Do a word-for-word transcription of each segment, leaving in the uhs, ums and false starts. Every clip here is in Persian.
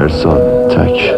فرزاد تک.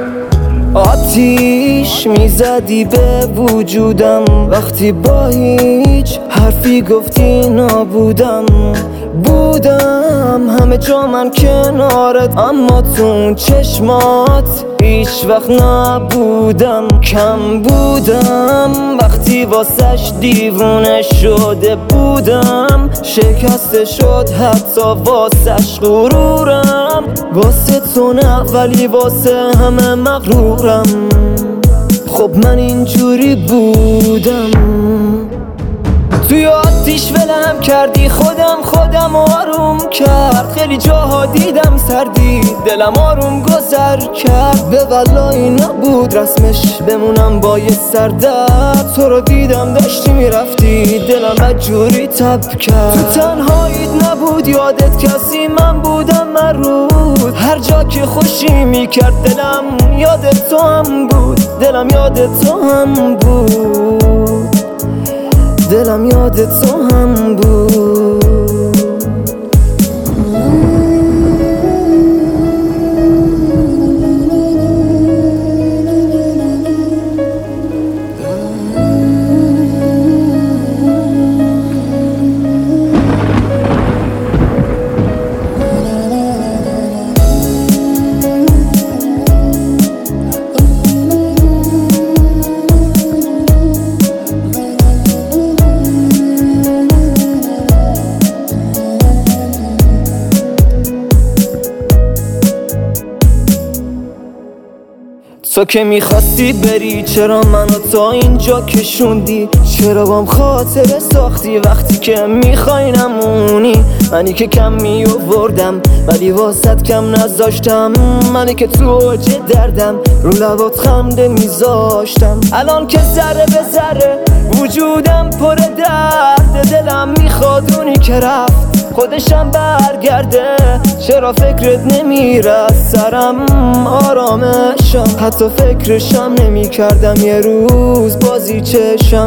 آتیش میزدی به وجودم وقتی با هیچ حرفی گفتی نابودم بودم همه جا من کنارت، اما تو اون چشمات هیچ وقت نبودم. کم بودم وقتی واسش دیوونه شده بودم، شکسته شد حتی واسش غرورم. واسه تو نه ولی واسه همه مغرورم. خب من اینجوری بودم. توی آتیش ولم کردی، خودم خودم آروم کرد. خیلی جاها دیدم سردی، دلم آروم گذر کرد. به والایی نبود رسمش بمونم با یه سردرد. تو رو دیدم داشتی میرفتی، دلم بدجوری تب کرد. تو تنهاییت نبود یادت کسی، من بودم مرود. هر جا که خوشی میکرد دلم یادت تو هم بود. دلم یادت تو هم بود. دلم یادت تو هم بود. تو که میخواستی بری، چرا منو تا اینجا کشوندی؟ چرا بام خاطره ساختی وقتی که میخوای نمونی؟ منی که کم میووردم ولی واسط کم نذاشتم. منی که تو اوج دردم رو لبات خنده میذاشتم. الان که ذره به ذره وجودم پر درد، دلم میخواد اونی که رفت خودشم برگرده. چرا فکرت نمیره سرم آرامشم؟ حتی فکرشم نمی کردم یه روز بازی چشم.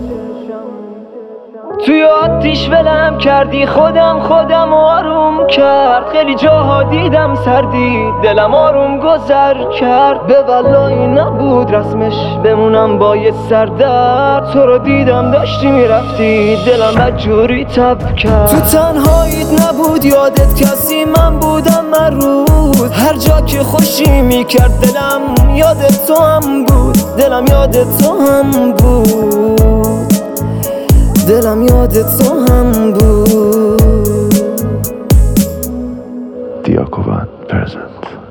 توی آتیش ولم کردی، خودم خودم آروم کرد. خیلی جاها دیدم سردی، دلم آروم گذر کرد. به والایی نبود رسمش بمونم با یه سردرد. تو رو دیدم داشتی میرفتی، دلم بدجوری تب کرد. تو تنهاییت نبود یادت کسی، من بودم مرود. هر جا که خوشی میکرد دلم یادت تو هم بود. دلم یادت تو هم بود. دلم یادت تو هم بود. دیاکوان فرزاد.